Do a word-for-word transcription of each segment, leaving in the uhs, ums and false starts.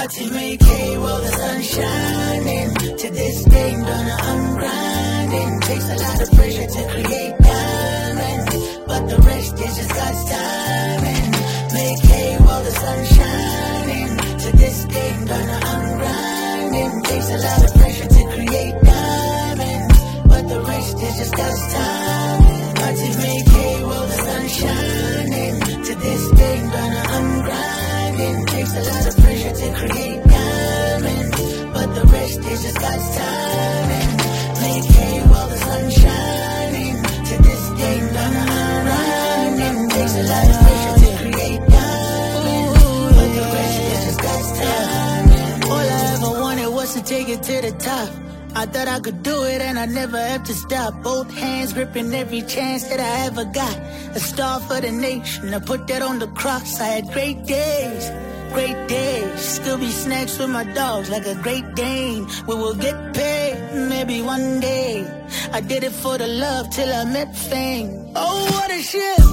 About to make hay while the sun's shining. To this day, donna, I'm grinding. Takes a lot of pressure to create diamonds, but the rest is just God's timing. Make hay while the sun's shining. To this day, donna, I'm grinding. Takes a lot of pressure to create diamonds, but the rest is just God's timing. About to make hay while the sun's shining. To this day, donna, I'm grinding. Takes a lot of pressure to create diamonds, but the rest is just God's timing. Make hay while the sun's shining. To this day, donna, I'm grinding. Takes a lot of pressure to create diamonds, but the rest is just God's timing. All I ever wanted was to take it to the top. I thought I could do it and I never have to stop. Both hands gripping every chance that I ever got. A star for the nation, I put that on the cross. I had great days, great days. Still be snacks with my dogs like a Great Dane. We will get paid, maybe one day. I did it for the love till I met fame. Oh, what a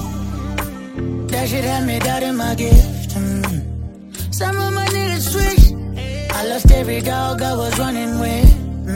shit. That shit had me doubting my gift. mm. Some of my niggas switched. I lost every dog I was running with.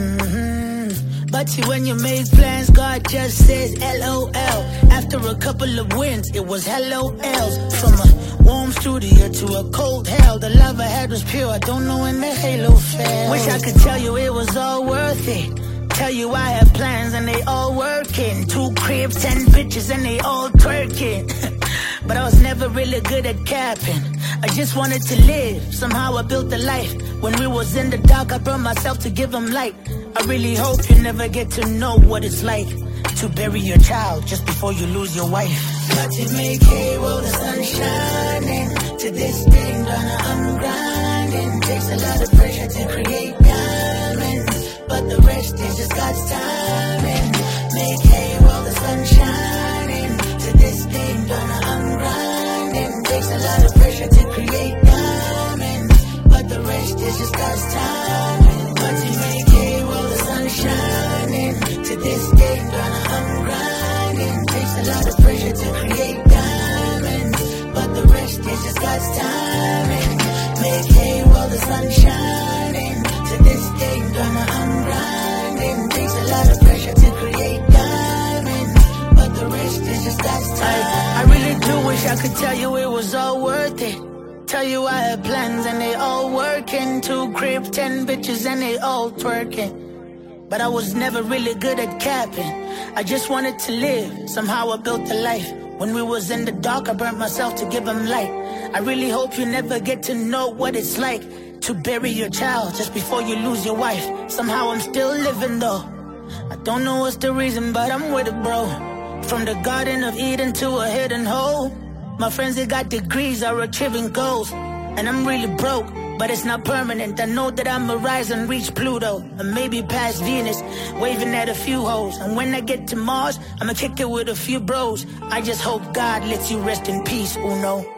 Mm-hmm. But see, when you make plans, God just says L O L. After a couple of wins, it was hello else. From a warm studio to a cold hell, the love I had was pure. I don't know when the halo fell. Wish I could tell you it was all worth it. Tell you I have plans and they all working. Two cribs, ten bitches and they all twerking. But I was never really good at capping. I just wanted to live. Somehow I built a life. When we was in the dark, I burned myself to give them light. I really hope you never get to know what it's like to bury your child just before you lose your wife. Got to make hay while the sun's shining. To this day, donna, I'm grinding. Takes a lot of pressure to create diamonds, but the rest is just God's timing. Make hay while the sun's shining. To this day, donna, I'm grinding. Takes a lot of pressure to create diamonds, but the rest is just God's timing. But to make hay while the sun's shining. To this day, donna, I'm grinding. Takes a lot of pressure to create diamonds, but the rest is just God's timing. Make hay while the sun's shining. To this day, donna, I'm grinding. Takes a lot of pressure to create diamonds, but the rest is just God's timing. I, I really do wish I could tell you it was all worth it. Tell you I had plans and they all working. Two cribs, ten bitches and they all twerking. But I was never really good at capping. I just wanted to live. Somehow I built a life. When we was in the dark, I burnt myself to give them light. I really hope you never get to know what it's like to bury your child just before you lose your wife. Somehow I'm still living though. I don't know what's the reason, but I'm with it, bro. From the Garden of Eden to a hidden hole. My friends, they got degrees, are achieving goals. And I'm really broke, but it's not permanent. I know that I'ma rise and reach Pluto, and maybe past Venus, waving at a few hoes. And when I get to Mars, I'ma kick it with a few bros. I just hope God lets you rest in peace, Uno.